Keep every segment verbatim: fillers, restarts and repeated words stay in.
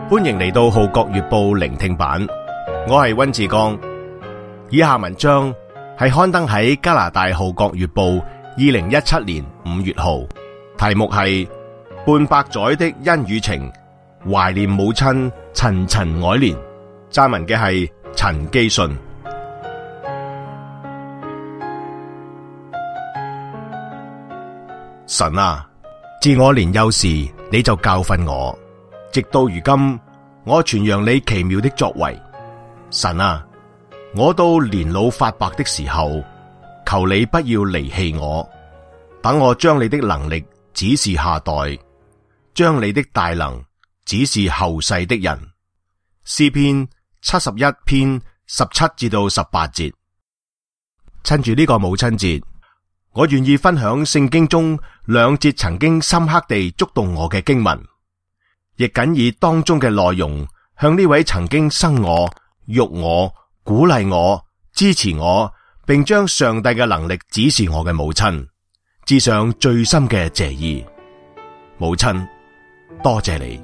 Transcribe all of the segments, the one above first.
歡迎嚟到《號角月報》聆聽版，我係溫志剛。以下文章係刊登喺加拿大《號角月報》二零一七年五月號，題目係半百載的恩與情，懷念母親陳陳愛蓮。撰文嘅係陳基信。神啊，自我年幼時你就教訓我，直到如今我傳揚你奇妙的作為。神啊，我到年老發白的時候，求你不要離棄我，等我將你的能力指示下代，將你的大能指示後世的人。詩篇七十一篇十七至到十八節。趁住呢個母親節，我願意分享聖經中兩節曾經深刻地觸動我嘅經文，亦僅以當中嘅內容向呢位曾經生我、育我、鼓勵我、支持我，並將上帝嘅能力指示我嘅母親，致上最深嘅謝意。母親，多謝你。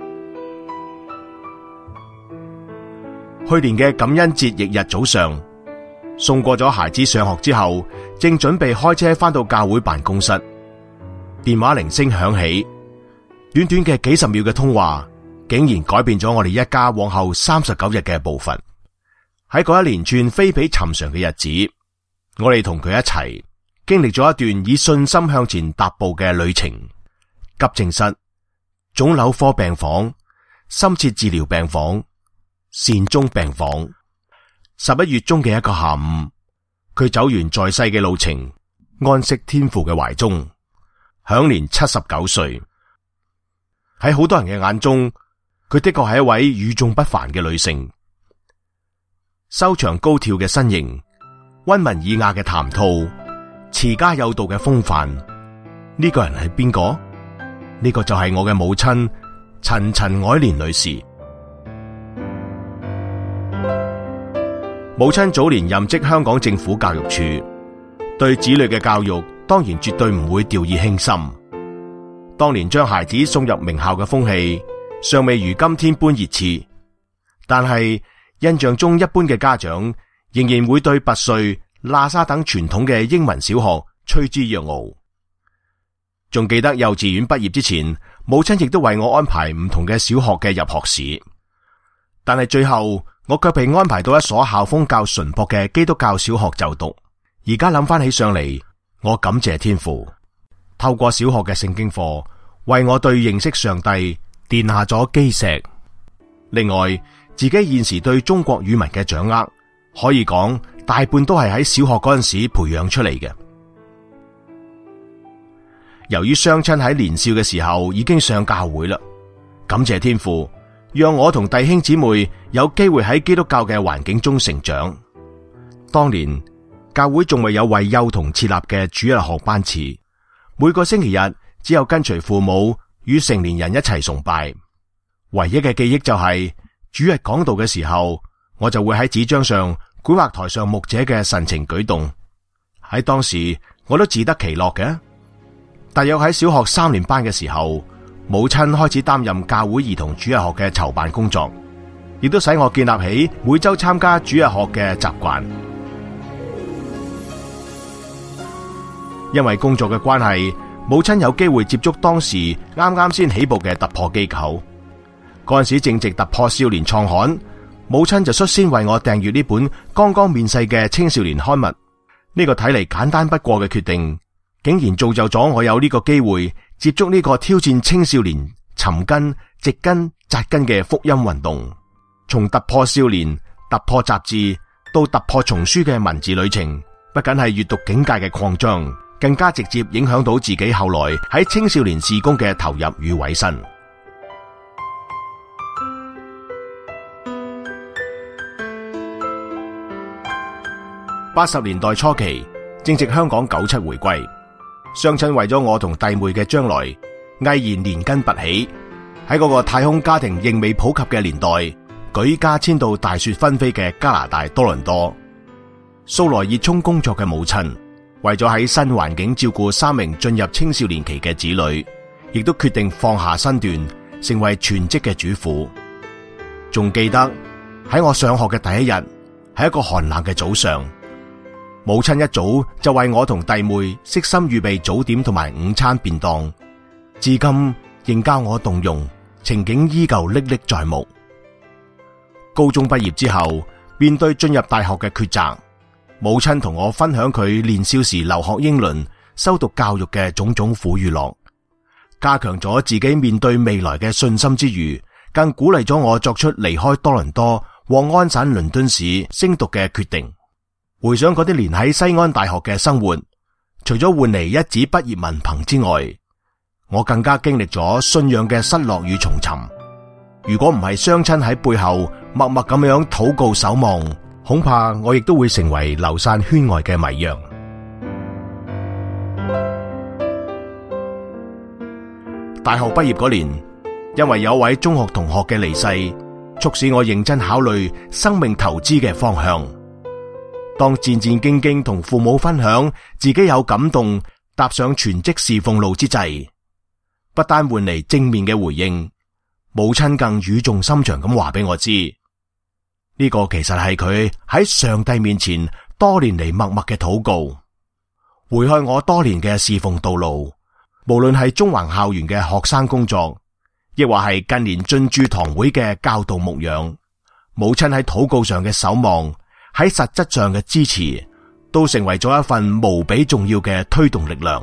去年嘅感恩節翌日早上，送過咗孩子上學之後，正準備開車返到教會辦公室，電話鈴聲響起，短短嘅幾十秒嘅通話，竟然改變咗我哋一家往後三十九日嘅步伐。喺嗰一連串非比尋常嘅日子，我哋同佢一齊經歷咗一段以信心向前踏步嘅旅程。急症室、腫瘤科病房、深切治療病房、善終病房。十一月中嘅一個下午，佢走完在世嘅路程，安息天父嘅懷中，享年七十九歲。喺好多人嘅眼中，佢的確係一位與眾不凡嘅女性。修長高挑嘅身形，溫文爾雅嘅談吐，持家有道嘅風範。呢個人係邊個？呢個就係我嘅母親陳陳愛蓮女士。母親早年任職香港政府教育處，對子女嘅教育當然絕對唔會掉以輕心。當年將孩子送入名校嘅風氣尚未如今天般熱熾，但係印象中一般嘅家長仍然會對拔萃、喇沙等傳統嘅英文小學趨之若鶩。仲記得幼稚園畢業之前，母親亦都為我安排唔同嘅小學嘅入學試，但係最後我卻被安排到一所校風較淳樸嘅基督教小學就讀。而家諗翻起上嚟，我感謝天父，透過小學嘅聖經課，為我對認識上帝奠下咗基石。另外，自己現時對中國語文嘅掌握，可以講大半都係喺小學嗰陣時培養出嚟嘅。由於雙親喺年少嘅時候已經上教會啦，感謝天父，讓我同弟兄姊妹有機會喺基督教嘅環境中成長。當年教會仲未有為幼童設立嘅主日學班次，每個星期日只有跟隨父母與成年人一齊崇拜。唯一嘅記憶就係主日講道嘅時候，我就會喺紙張上繪畫台上牧者嘅神情舉動。喺當時我都自得其樂嘅。大約喺小學三年班嘅時候，母親開始擔任教會兒童主日學嘅籌辦工作，亦都使我建立起每周參加主日學嘅習慣。因為工作嘅關係，母親有機會接觸當時啱啱先起步嘅突破機構。嗰陣時正值突破少年創刊，母親就率先為我訂閱呢本剛剛面世嘅青少年刊物。呢個睇嚟簡單不過嘅決定，竟然造就咗我有呢個機會接觸呢個挑戰青少年尋根、植根、扎根嘅福音運動。從突破少年、突破雜誌到突破叢書嘅文字旅程，不僅係閱讀境界嘅擴張，更加直接影響到自己後來喺青少年事工嘅投入與委身。八十年代初期，正值香港九七回歸，雙親為咗我同弟妹嘅將來，毅然連根拔起，喺嗰個太空家庭仍未普及嘅年代，舉家遷到大雪紛飛嘅加拿大多倫多。素來熱衷工作嘅母親，為咗喺新環境照顧三名進入青少年期嘅子女，亦都決定放下身段，成為全職嘅主婦。 仲記得喺我上學嘅第一日，係一個寒冷嘅早上，母親一早就為我同弟妹悉心預備早點同埋午餐便當，至今仍教我動容，情景依舊歷歷在目。高中畢業之後，面對進入大學嘅抉擇，母親同我分享佢年少時留學英倫、修讀教育嘅種種苦與樂，加強咗自己面對未來嘅信心之餘，更鼓勵咗我作出離開多倫多往安省倫敦市升讀嘅決定。回想嗰啲年喺西安大學嘅生活，除咗換嚟一紙畢業文憑之外，我更加經歷咗信仰嘅失落與重尋。如果唔係雙親喺背後默默咁樣禱告守望，恐怕我亦都會成為流散圈外嘅迷羊。大學畢業嗰年，因為有位中學同學嘅離世，促使我認真考慮生命投資嘅方向。當戰戰兢兢同父母分享自己有感動踏上全職侍奉路之際，不單換嚟正面嘅回應，母親更語重心長咁話俾我知，呢個其實係佢喺上帝面前多年嚟默默嘅禱告。回看我多年嘅侍奉道路，無論係中環校園嘅學生工作，亦或係近年進駐堂會嘅教導牧養，母親喺禱告上嘅守望，喺實質上嘅支持，都成為咗一份無比重要嘅推動力量。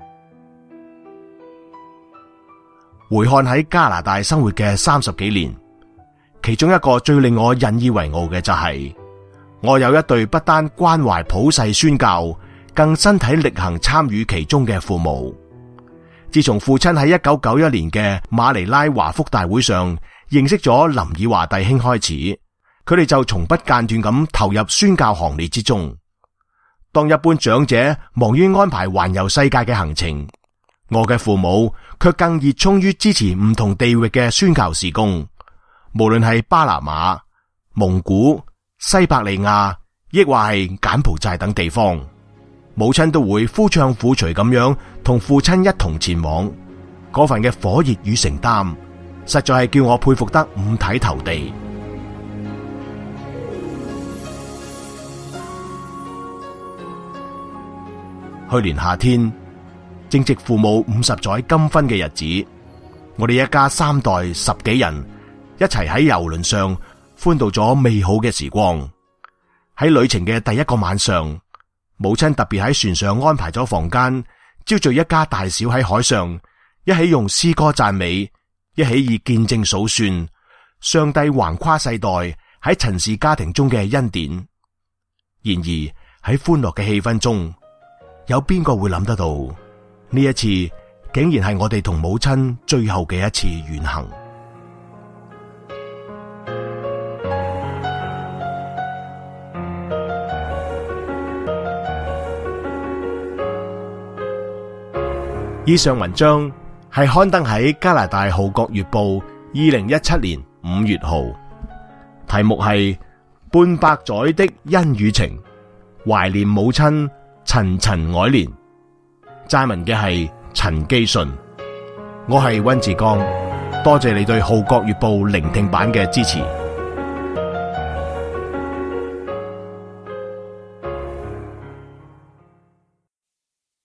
回看喺加拿大生活嘅三十幾年，其中一個最令我引以為傲嘅就係、是，我有一對不單關懷普世宣教，更身體力行參與其中嘅父母。自從父親喺一九九一年嘅馬尼拉華福大會上認識咗林以華弟兄開始，佢哋就從不間斷咁投入宣教行列之中。當一般長者忙於安排環遊世界嘅行程，我嘅父母卻更熱衷於支持唔同地域嘅宣教事工，無論係巴拿馬、蒙古、西伯利亞，亦或係柬埔寨等地方，母親都會夫唱婦隨咁樣同父親一同前往。嗰份嘅火熱與承擔，實在係叫我佩服得五體投地。去年夏天，正值父母五十載金婚嘅日子，我哋一家三代十幾人一齊喺郵輪上歡度咗美好嘅時光。喺旅程嘅第一個晚上，母親特別喺船上安排咗房間，招聚一家大小喺海上一起用詩歌讚美，一起以見證數算上帝橫跨世代喺陳氏家庭中嘅恩典。然而喺歡樂嘅氣氛中，有邊個會諗得到呢一次竟然係我哋同母親最後嘅一次遠行？以上文章係刊登喺加拿大《號角月報》二零一七年五月號，題目係半百載的恩與情，懷念母親陳陳哀憐。撰文嘅係陳基順，我係溫志剛，多謝你對《號角月報》聆聽版嘅支持。